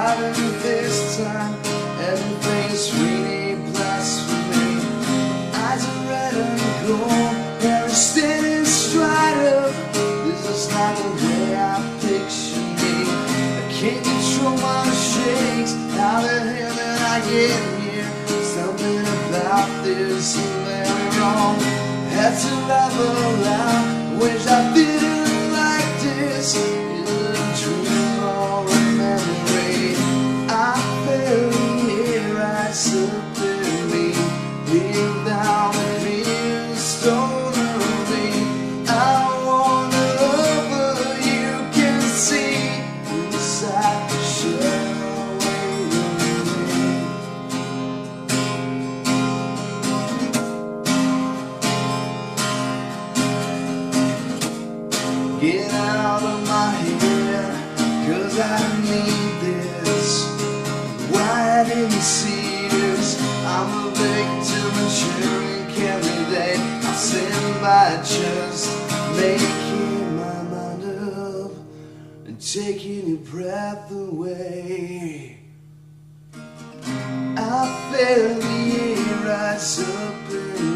harder this time. Everything's really blasphemy. Eyes are red and gold, hair is standing straight up. This is not the way I picture me. I can't control my shakes. How the hell did I get here? Something about this is very wrong. Had to laugh aloud. Wish I didn't like this. Is it a dream or a memory? I fell here right up in me. Leave down the clear stone of me. I wanna love, but you can see inside the shadow with me. Get out of my head, 'cause I need this. Why didn't you see this? I'm a victim of sharing candidate. I sin by just making my mind up and taking your breath away. I feel the air rise up in